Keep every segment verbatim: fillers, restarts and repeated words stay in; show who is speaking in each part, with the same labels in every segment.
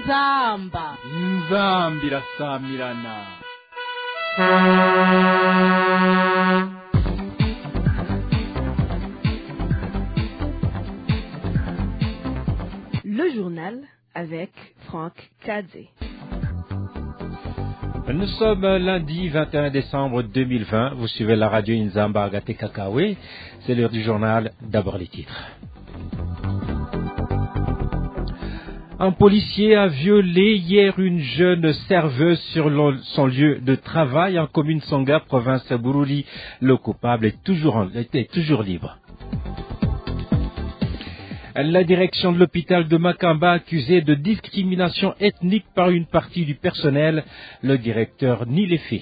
Speaker 1: inzamba
Speaker 2: inzamba irasamirana.
Speaker 3: Le journal avec Franck Kadze.
Speaker 4: Nous sommes lundi vingt et un décembre deux mille vingt. Vous suivez la radio Inzamba Agate Kakawe. C'est l'heure du journal. D'abord les titres. Un policier a violé hier une jeune serveuse sur son lieu de travail en commune Songa, province Bururi. Le coupable est toujours, en, est toujours libre. La direction de l'hôpital de Makamba accusée de discrimination ethnique par une partie du personnel. Le directeur nie les faits.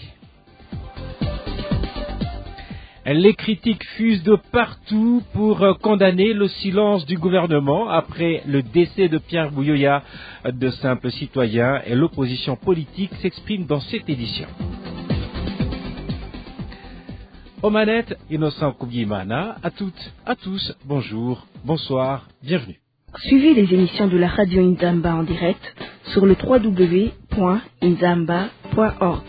Speaker 4: Les critiques fusent de partout pour condamner le silence du gouvernement après le décès de Pierre Bouyoya. De simples citoyens et l'opposition politique s'expriment dans cette édition. Aux manettes, Innocent Koubimana, à toutes, à tous, bonjour, bonsoir, bienvenue.
Speaker 3: Suivez les émissions de la radio Inzamba en direct sur le w w w point inzamba point org.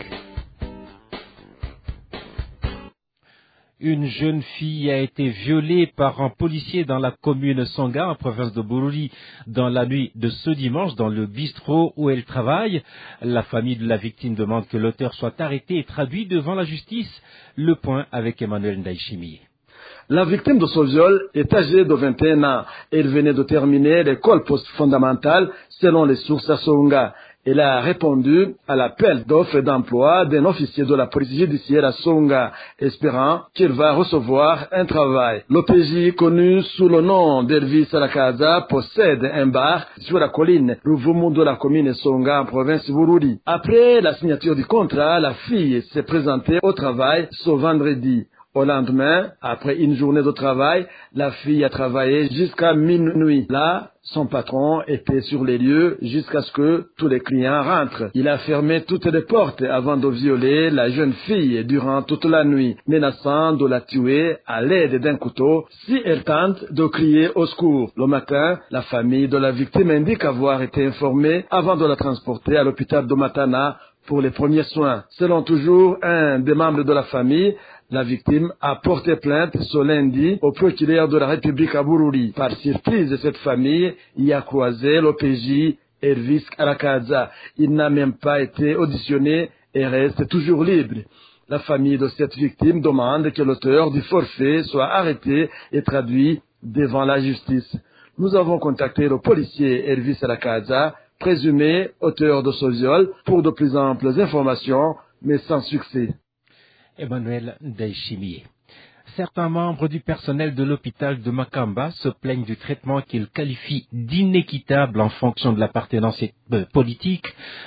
Speaker 4: Une jeune fille a été violée par un policier dans la commune Songa, en province de Bururi, dans la nuit de ce dimanche, dans le bistrot où elle travaille. La famille de la victime demande que l'auteur soit arrêté et traduit devant la justice. Le point avec Emmanuel Ndaïchimi.
Speaker 5: La victime de ce viol est âgée de vingt et un ans. Elle venait de terminer l'école post-fondamentale selon les sources à Songa. Elle a répondu à l'appel d'offres d'emploi d'un officier de la police judiciaire à Songa, espérant qu'il va recevoir un travail. L'O P J, connu sous le nom d'Elvis Alakaza, possède un bar sur la colline Ruvumu de la commune Songa en province Bururi. Après la signature du contrat, la fille s'est présentée au travail ce vendredi. Au lendemain, après une journée de travail, la fille a travaillé jusqu'à minuit. Là, son patron était sur les lieux jusqu'à ce que tous les clients rentrent. Il a fermé toutes les portes avant de violer la jeune fille durant toute la nuit, menaçant de la tuer à l'aide d'un couteau si elle tente de crier au secours. Le matin, la famille de la victime indique avoir été informée avant de la transporter à l'hôpital de Matana pour les premiers soins. Selon toujours un des membres de la famille, la victime a porté plainte ce lundi au procureur de la République à Bururi. Par surprise, cette famille y a croisé l'O P J Elvis Alakaza. Il n'a même pas été auditionné et reste toujours libre. La famille de cette victime demande que l'auteur du forfait soit arrêté et traduit devant la justice. Nous avons contacté le policier Elvis Alakaza, présumé auteur de ce viol, pour de plus amples informations, mais sans succès.
Speaker 4: Emmanuel Ndaïchimi. Certains membres du personnel de l'hôpital de Makamba se plaignent du traitement qu'ils qualifient d'inéquitable en fonction de l'appartenance politique.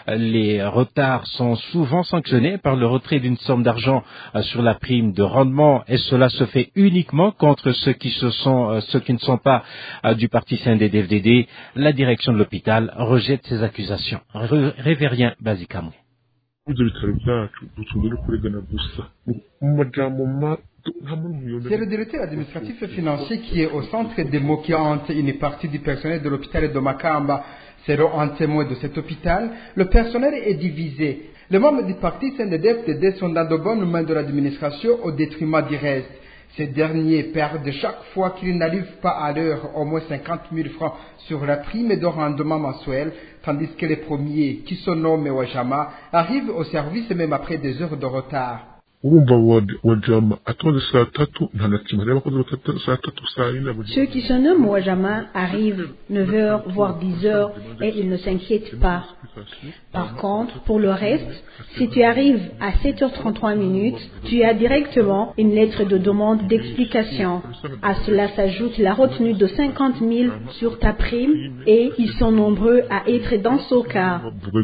Speaker 4: Les retards sont souvent sanctionnés par le retrait d'une somme d'argent sur la prime de rendement et cela se fait uniquement contre ceux qui, se sont, ceux qui ne sont pas du parti scindé D F D D. La direction de l'hôpital rejette ces accusations. Révérien Bazikamwe.
Speaker 6: C'est le directeur administratif et financier qui est au centre des mots qui hantent une partie du personnel de l'hôpital de Makamba. Selon un témoin de cet hôpital, le personnel est divisé. Les membres du parti C N D D F D D sont dans de bonnes mains de l'administration au détriment du reste. Ces derniers perdent chaque fois qu'ils n'arrivent pas à l'heure au moins cinquante mille francs sur la prime de rendement mensuel, tandis que les premiers, qui se nomment Wajama, arrivent au service même après des heures de retard.
Speaker 7: Ceux qui se nomment Wajama arrivent neuf heures, voire dix heures, et ils ne s'inquiètent pas. Par contre, pour le reste, si tu arrives à sept heures trente-trois minutes, tu as directement une lettre de demande d'explication. À cela s'ajoute la retenue de cinquante mille sur ta prime, et ils sont nombreux à être dans ce cas.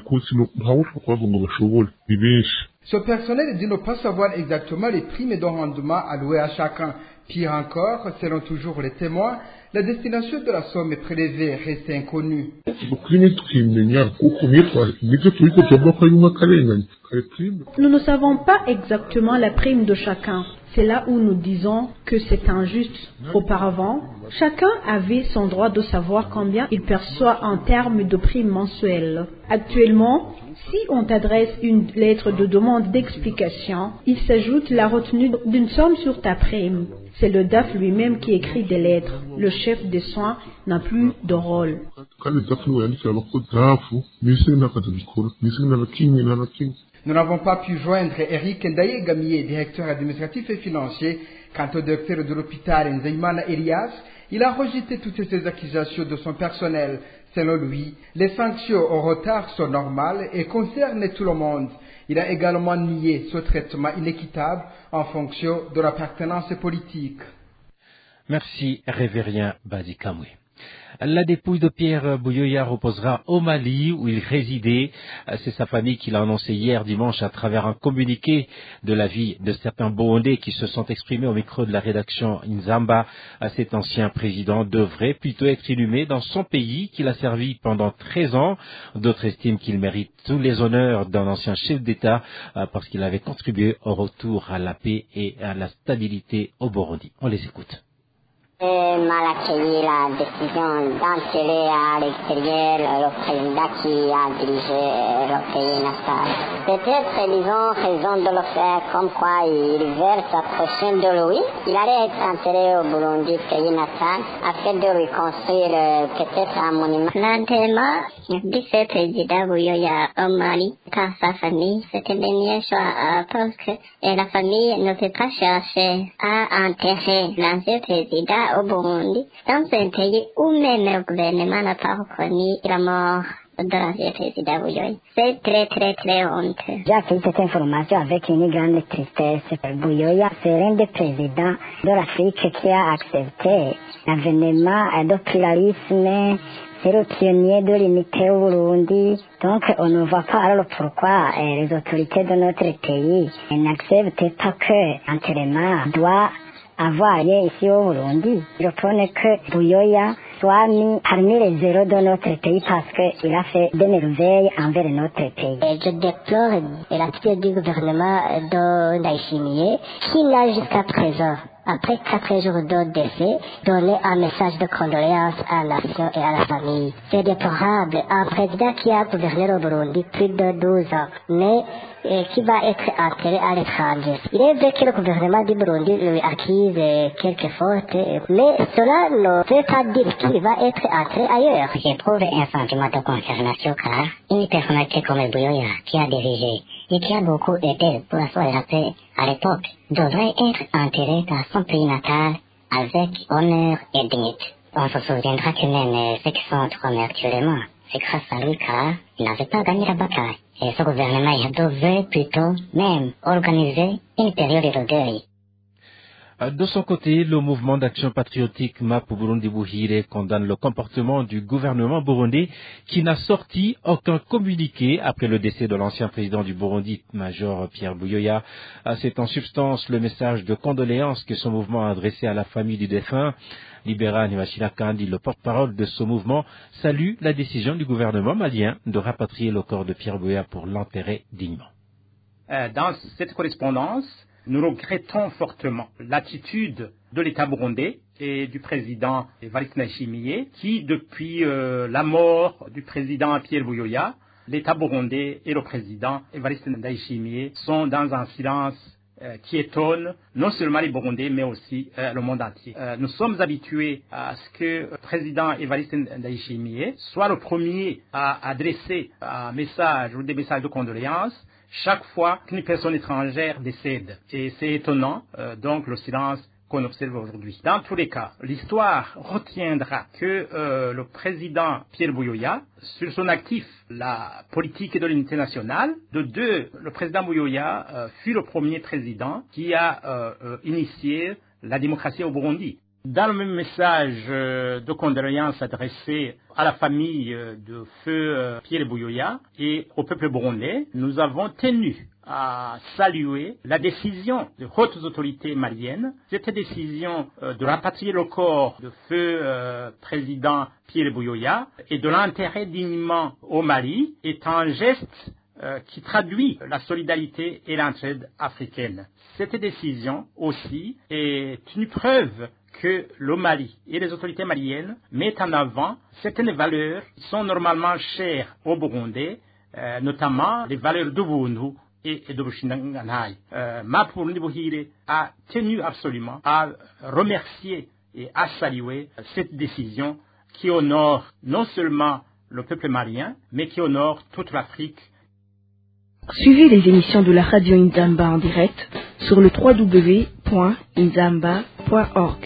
Speaker 6: Ce personnel dit ne pas savoir exactement les primes de rendement allouées à chacun. Pire encore, selon toujours les témoins, la destination de la somme prélevée reste inconnue.
Speaker 7: Nous ne savons pas exactement la prime de chacun. C'est là où nous disons que c'est injuste. Auparavant, chacun avait son droit de savoir combien il perçoit en termes de prime mensuelle. Actuellement, si on t'adresse une lettre de demande d'explication, il s'ajoute la retenue d'une somme sur ta prime. C'est le D A F lui-même qui écrit des lettres. Le chef des soins n'a plus de rôle.
Speaker 6: Nous n'avons pas pu joindre Eric Ndaye Gamier, directeur administratif et financier. Quant au directeur de l'hôpital Nzeimana Elias, il a rejeté toutes ces accusations de son personnel. Selon lui, les sanctions au retard sont normales et concernent tout le monde. Il a également nié ce traitement inéquitable en fonction de l'appartenance politique.
Speaker 4: Merci, Révérien Badikamwe. La dépouille de Pierre Buyoya reposera au Mali où il résidait. C'est sa famille qui l'a annoncé hier dimanche à travers un communiqué de la vie de certains Burundais qui se sont exprimés au micro de la rédaction Inzamba. Cet ancien président devrait plutôt être inhumé dans son pays qu'il a servi pendant treize ans. D'autres estiment qu'il mérite tous les honneurs d'un ancien chef d'État parce qu'il avait contribué au retour à la paix et à la stabilité au Burundi. On les écoute.
Speaker 1: J'ai mal accueilli la décision d'enterrer à l'extérieur le président qui a dirigé le pays natal. Peut-être ils ont raison de le faire, comme quoi ils veulent s'approcher de lui. Il allait être enterré au Burundi, pays natal, afin de lui construire peut-être un monument. L'enterrement du président Buyoya au Mali par sa famille, c'était le meilleur choix parce que la famille ne peut pas chercher à enterrer l'ancien président au Burundi, dans un pays où même le gouvernement n'a pas reconnu la mort de l'ancien président Buyoya. C'est très très très honteux.
Speaker 8: J'ai appris cette information avec une grande tristesse. Buyoya, c'est l'un des présidents de l'Afrique qui a accepté l'avènement de pluralisme. C'est le pionnier de l'unité au Burundi. Donc, on ne voit pas alors pourquoi eh, les autorités de notre pays n'acceptent pas que l'enterrement doit avoir lieu ici au Burundi. Je prône que Buyoya soit mis parmi les héros de notre pays parce qu'il a fait des merveilles envers notre pays.
Speaker 1: Et je déplore l'attitude du gouvernement de Ndayishimiye qui n'a jusqu'à présent, après quatre jours de décès, donné un message de condoléances à la nation et à la famille. C'est déplorable. Un président qui a gouverné au Burundi plus de douze ans, mais et qui va être enterré à l'étranger. Il est vrai que le gouvernement du Burundi lui accuse quelques fautes, mais cela ne veut pas dire qu'il va être enterré ailleurs.
Speaker 8: J'éprouve un sentiment de consternation car une personnalité comme Buyoya qui a dirigé et qui a beaucoup aidé pour assurer la paix à l'époque devrait être enterré dans son pays natal avec honneur et dignité. On se souviendra que même ceux qui sont tombés actuellement, c'est grâce à lui car il n'avait pas gagné la bataille. Et ce gouvernement il devait plutôt même organiser une période de deuil.
Speaker 4: De son côté, le mouvement d'action patriotique Mapu Burundi Buhire condamne le comportement du gouvernement burundais qui n'a sorti aucun communiqué après le décès de l'ancien président du Burundi, Major Pierre Buyoya. C'est en substance le message de condoléances que ce mouvement a adressé à la famille du défunt. Libéra Niwachila Kandi, le porte-parole de ce mouvement, salue la décision du gouvernement malien de rapatrier le corps de Pierre Buyoya pour l'enterrer dignement.
Speaker 9: Euh, dans cette correspondance, nous regrettons fortement l'attitude de l'État burundais et du président Evariste Ndayishimiye qui, depuis euh, la mort du président Pierre Buyoya, l'État burundais et le président Evariste Ndayishimiye sont dans un silence euh, qui étonne non seulement les Burundais mais aussi euh, le monde entier. Euh, nous sommes habitués à ce que le président Evariste Ndayishimiye soit le premier à adresser un message ou des messages de condoléances chaque fois qu'une personne étrangère décède. Et c'est étonnant, euh, donc, le silence qu'on observe aujourd'hui. Dans tous les cas, l'histoire retiendra que euh, le président Pierre Buyoya, sur son actif, la politique de l'unité nationale, de deux, le président Buyoya euh, fut le premier président qui a euh, euh, initié la démocratie au Burundi. Dans le même message euh, de condoléances adressé à la famille euh, de feu euh, Pierre Buyoya et au peuple burundais, nous avons tenu à saluer la décision des hautes autorités maliennes. Cette décision euh, de rapatrier le corps de feu euh, président Pierre Buyoya et de l'enterrer dignement au Mali est un geste euh, qui traduit la solidarité et l'entraide africaine. Cette décision aussi est une preuve que le Mali et les autorités maliennes mettent en avant certaines valeurs qui sont normalement chères aux Burundais, euh, notamment les valeurs d'Ubuntu et, et de Bushinganai. Euh, Mapurundi Buhire a tenu absolument à remercier et à saluer cette décision qui honore non seulement le peuple malien, mais qui honore toute l'Afrique.
Speaker 3: Suivez les émissions de la radio Inzamba en direct sur le w w w point inzamba point org.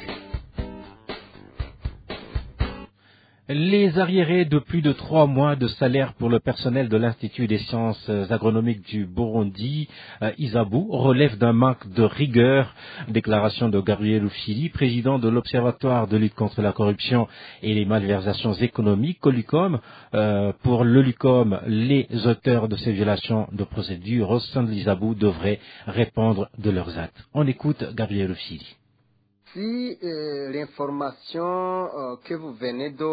Speaker 4: Les arriérés de plus de trois mois de salaire pour le personnel de l'Institut des sciences agronomiques du Burundi, euh, Isabou, relèvent d'un manque de rigueur. Déclaration de Gabriel Rufyili, président de l'Observatoire de lutte contre la corruption et les malversations économiques, Olucom. Euh, pour l'Olucom, les auteurs de ces violations de procédure au sein de l'Isabou devraient répondre de leurs actes. On écoute Gabriel Rufyili.
Speaker 10: Si euh, l'information euh, que vous venez de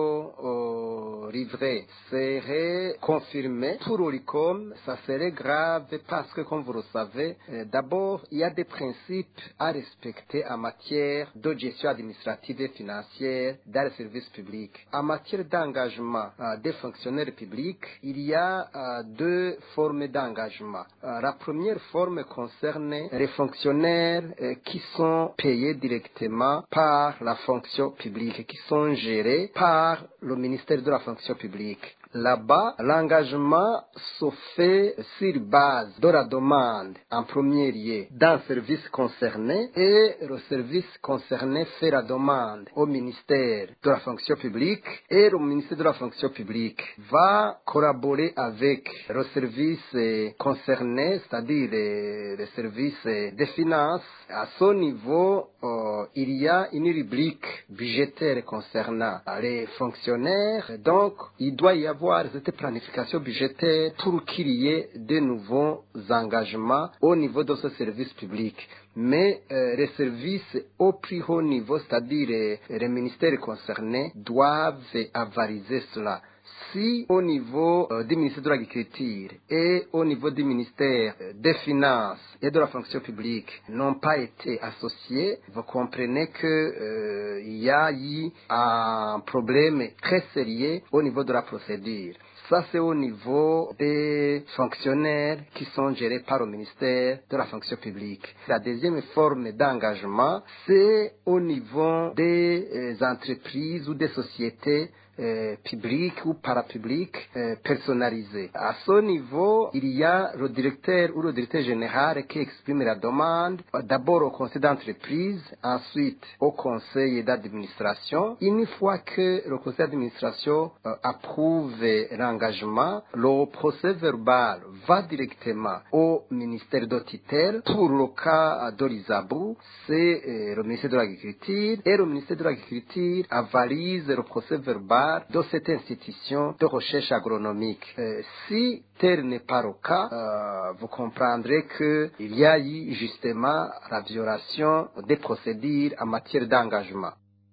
Speaker 10: euh, livrer serait confirmée pour Olicom, ça serait grave parce que, comme vous le savez, euh, d'abord, il y a des principes à respecter en matière de gestion administrative et financière dans les services publics. En matière d'engagement euh, des fonctionnaires publics, il y a euh, deux formes d'engagement. Euh, la première forme concerne les fonctionnaires euh, qui sont payés directement par la fonction publique, qui sont gérés par le ministère de la fonction publique. Là-bas, l'engagement se fait sur base de la demande en premier lieu d'un service concerné et le service concerné fait la demande au ministère de la fonction publique et le ministère de la fonction publique va collaborer avec le service concerné, c'est-à-dire le, le service des finances. À ce niveau, euh, il y a une rubrique budgétaire concernant les fonctionnaires, donc il doit y avoir cette planification budgétaire pour qu'il y ait de nouveaux engagements au niveau de ce service public. Mais euh, les services au plus haut niveau, c'est-à-dire les, les ministères concernés, doivent avaliser cela. Si au niveau euh, du ministère de l'Agriculture et au niveau du ministère euh, des Finances et de la fonction publique n'ont pas été associés, vous comprenez que euh, il y a eu un problème très sérieux au niveau de la procédure. Ça, c'est au niveau des fonctionnaires qui sont gérés par le ministère de la fonction publique. La deuxième forme d'engagement, c'est au niveau des euh, entreprises ou des sociétés Euh, public ou parapublic euh, personnalisé. À ce niveau, il y a le directeur ou le directeur général qui exprime la demande d'abord au conseil d'entreprise, ensuite au conseil d'administration. Une fois que le conseil d'administration euh, approuve l'engagement, le procès verbal va directement au ministère de tutelle. Pour le cas de l'Isabou, c'est euh, le ministère de l'Agriculture et le ministère de l'Agriculture avalise le procès verbal de cette institution de recherche agronomique. Euh, si tel n'est pas le cas, euh, vous comprendrez qu'il y a eu justement la violation des procédures en matière d'engagement.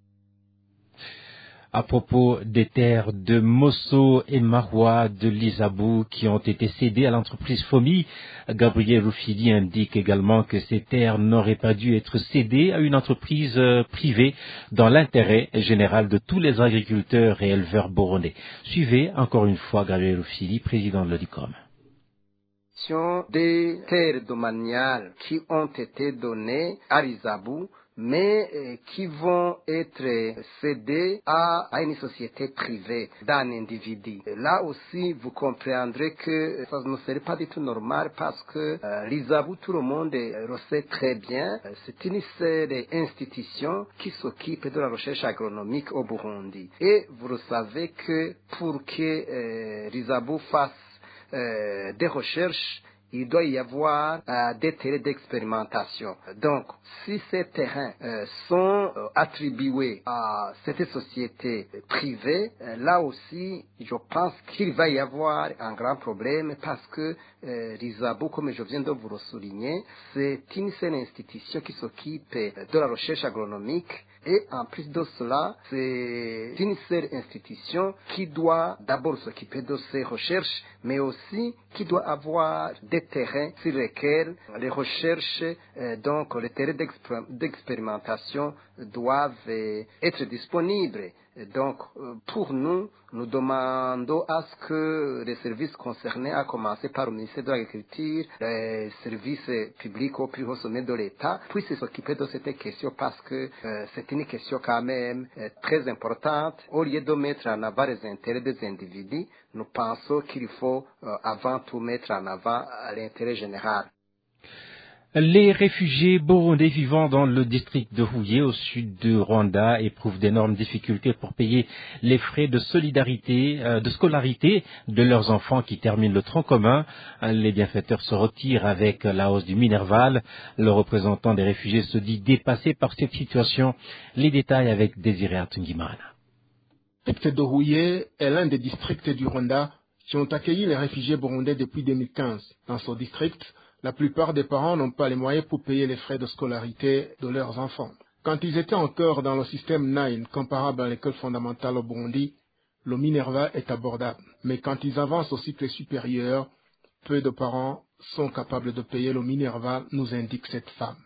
Speaker 4: À propos des terres de Mosso et Marois de l'Isabou qui ont été cédées à l'entreprise F O M I, Gabriel Rufyili indique également que ces terres n'auraient pas dû être cédées à une entreprise privée dans l'intérêt général de tous les agriculteurs et éleveurs burundais. Suivez encore une fois Gabriel Rufyili, président de l'Odicom.
Speaker 10: Des terres domaniales qui ont été données à l'Isabou, mais euh, qui vont être cédés à, à une société privée d'un individu. Là aussi, vous comprendrez que ça ne serait pas du tout normal parce que euh, l'Isabou, tout le monde le sait très bien, c'est une seule institution qui s'occupe de la recherche agronomique au Burundi. Et vous le savez que pour que euh, l'Isabou fasse euh, des recherches, il doit y avoir euh, des terrains d'expérimentation. Donc, si ces terrains euh, sont euh, attribués à cette société privée, euh, là aussi, je pense qu'il va y avoir un grand problème parce que euh, l'ISABO, comme je viens de vous le souligner, c'est une seule institution qui s'occupe de la recherche agronomique. Et en plus de cela, c'est une seule institution qui doit d'abord s'occuper de ces recherches, mais aussi qui doit avoir des terrains sur lesquels les recherches, euh, donc les terrains d'expérimentation doivent euh, être disponibles. Donc, pour nous, nous demandons à ce que les services concernés, à commencer par le ministère de l'Agriculture, les services publics au plus haut sommet de l'État, puissent s'occuper de cette question parce que euh, c'est une question quand même euh, très importante. Au lieu de mettre en avant les intérêts des individus, nous pensons qu'il faut euh, avant tout mettre en avant l'intérêt général.
Speaker 4: Les réfugiés burundais vivant dans le district de Huye, au sud de Rwanda, éprouvent d'énormes difficultés pour payer les frais de solidarité, euh, de scolarité de leurs enfants qui terminent le tronc commun. Les bienfaiteurs se retirent avec la hausse du Minerval. Le représentant des réfugiés se dit dépassé par cette situation. Les détails avec Désiré Atungimana.
Speaker 11: Le district de Huye est l'un des districts du Rwanda qui ont accueilli les réfugiés burundais depuis deux mille quinze. Dans ce district, la plupart des parents n'ont pas les moyens pour payer les frais de scolarité de leurs enfants. Quand ils étaient encore dans le système nine, comparable à l'école fondamentale au Burundi, le Minerva est abordable. Mais quand ils avancent au cycle supérieur, peu de parents sont capables de payer le Minerva, nous indique cette femme.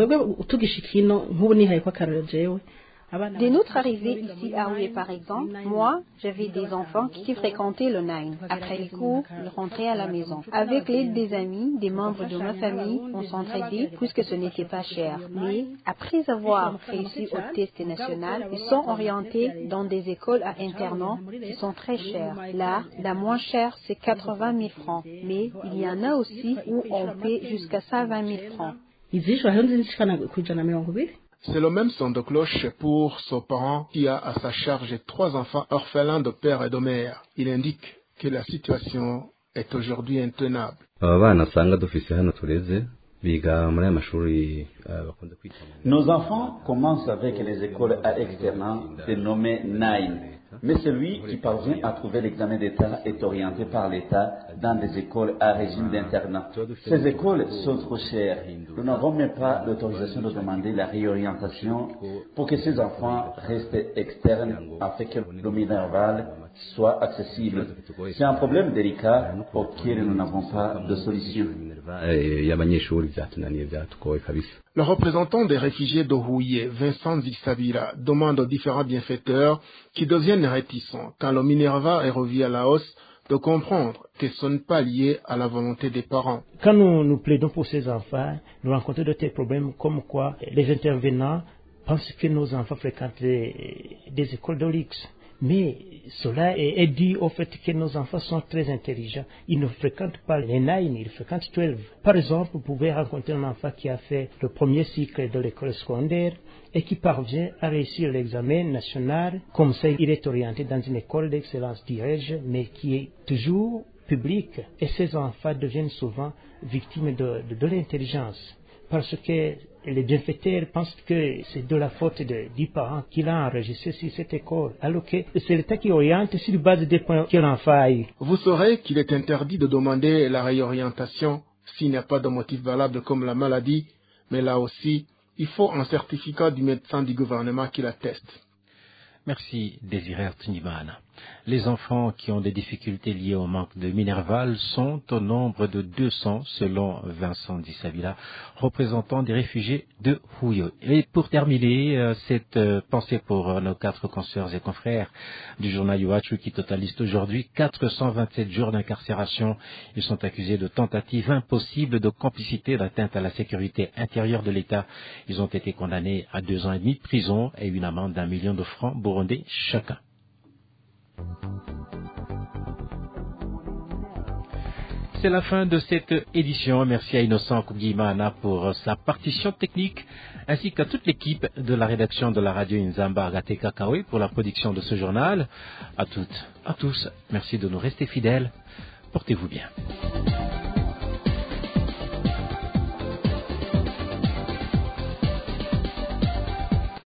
Speaker 12: Dès notre arrivée ici à Huye, par exemple, moi, j'avais des enfants qui fréquentaient le Nine. Après les cours, ils rentraient à la maison. Avec l'aide des amis, des membres de ma famille, on s'entraidait puisque ce n'était pas cher. Mais après avoir réussi au test national, ils sont orientés dans des écoles à internat qui sont très chères. Là, la moins chère, c'est quatre-vingt mille francs. Mais il y en a aussi où on paie jusqu'à cent vingt mille francs.
Speaker 11: C'est le même son de cloche pour ce parent qui a à sa charge trois enfants orphelins de père et de mère. Il indique que la situation est aujourd'hui intenable.
Speaker 13: Nos enfants commencent avec les écoles à externat dénommées Nine. Mais celui qui parvient à trouver l'examen d'État est orienté par l'État dans des écoles à régime d'internat. Ces écoles sont trop chères. Nous n'avons même pas l'autorisation de demander la réorientation pour que ces enfants restent externes afin que le Minerval soit accessible. C'est un problème délicat auquel nous n'avons pas de solution.
Speaker 11: Le représentant des réfugiés de Huye, Vincent Zissabira, demande aux différents bienfaiteurs qui deviennent réticents quand le Minerva est revu à la hausse de comprendre que ce n'est pas lié à la volonté des parents.
Speaker 14: Quand nous, nous plaidons pour ces enfants, nous rencontrons de tels problèmes comme quoi les intervenants pensent que nos enfants fréquentent des, des écoles de luxe. Mais cela est, est dû au fait que nos enfants sont très intelligents. Ils ne fréquentent pas les nine, ils fréquentent douze. Par exemple, vous pouvez rencontrer un enfant qui a fait le premier cycle de l'école secondaire et qui parvient à réussir l'examen national. Comme ça, il est orienté dans une école d'excellence, dirais-je, mais qui est toujours publique. Et ces enfants deviennent souvent victimes de, de, de l'intelligence. Parce que les bienfaiteurs pensent que c'est de la faute de, du parent qu'il a enregistré sur cette école, alors que c'est l'État qui oriente sur base des points que l'enfant a eu.
Speaker 11: Vous saurez qu'il est interdit de demander la réorientation s'il n'y a pas de motif valable comme la maladie, mais là aussi, il faut un certificat du médecin du gouvernement qui l'atteste.
Speaker 4: Merci Désiré Artunimana. Les enfants qui ont des difficultés liées au manque de Minerval sont au nombre de deux cents selon Vincent Dissabila, représentant des réfugiés de Huye. Et pour terminer, euh, cette euh, pensée pour euh, nos quatre consoeurs et confrères du journal Iwachu qui totalisent aujourd'hui quatre cent vingt-sept jours d'incarcération. Ils sont accusés de tentatives impossibles de complicité d'atteinte à la sécurité intérieure de l'État. Ils ont été condamnés à deux ans et demi de prison et une amende d'un million de francs burundais chacun. C'est la fin de cette édition. Merci à Innocent Kougimana pour sa partition technique, ainsi qu'à toute l'équipe de la rédaction de la radio Inzamba Agathe Kakawe pour la production de ce journal. À toutes, à tous, merci de nous rester fidèles. Portez-vous bien.